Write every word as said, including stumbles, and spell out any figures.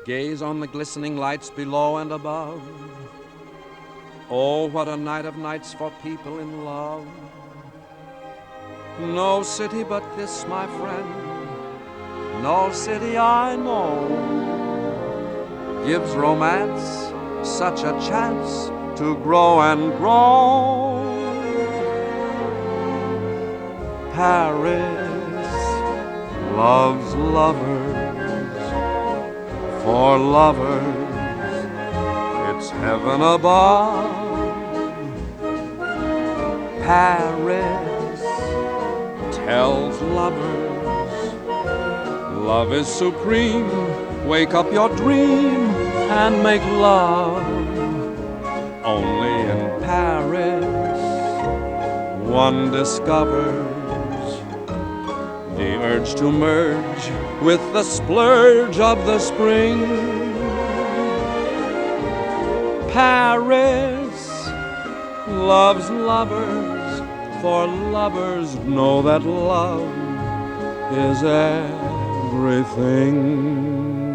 Gaze on the glistening lights below and above. Oh, what a night of nights for people in love. No city but this, my friend, no city I know, gives romance such a chance to grow and grow. Paris loves lovers, for lovers it's heaven above. Paris tells lovers love is supreme. Wake up your dream and make love. Only in Paris one discovers the urge to merge with the splurge of the spring. Paris loves lovers, for lovers know that love is everything.